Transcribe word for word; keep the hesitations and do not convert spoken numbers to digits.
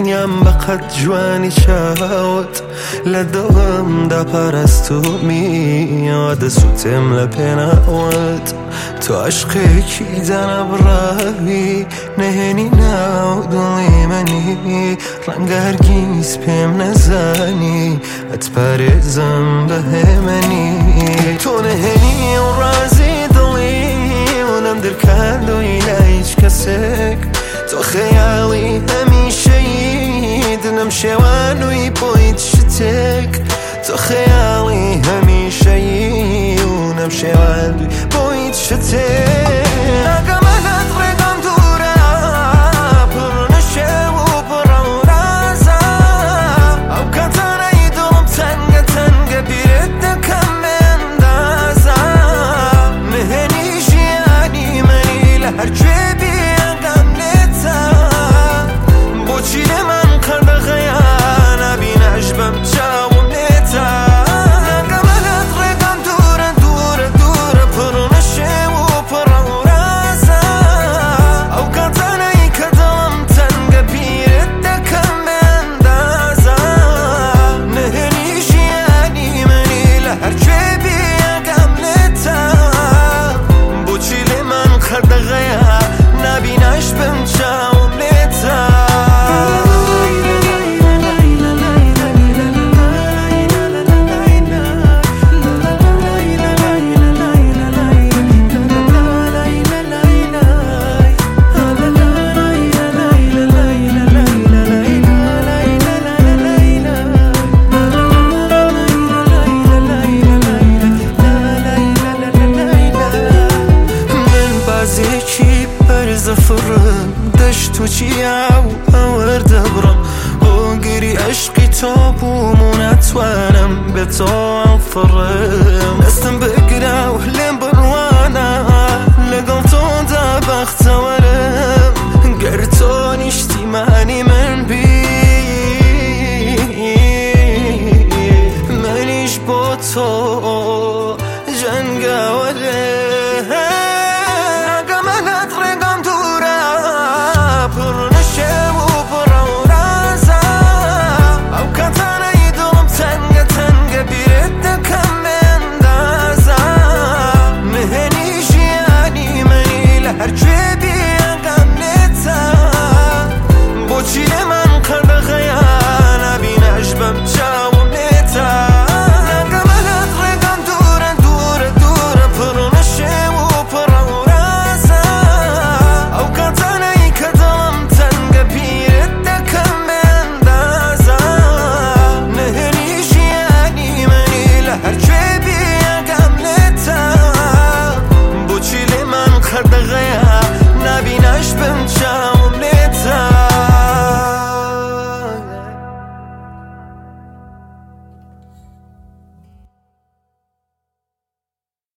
دنیام بقد جوانی چاوت لدوام دا پرستومی یاد سوتم لپناوت تو عشقی کی دنا براوی نهنی ناو دلی منی رنگ هرگیز پیم نزانی ات پرزم به منی تو نهنی و رازی دلی ونم در کردو ایلا هیچ کسک تو خیالی همیشه یدنم شوانوی باید شتک تو خیالی همیشه یونم شوانوی باید شتک نگمت رگم دوره پر نشه و پر رازه او کتانه دلم تنگ تنگ بیرد دکم اندازه مهنی جیانی منی لهر جبی زفرم دشت و چیاو آورده برم او گری عشقی تو بومو نتوانم به تو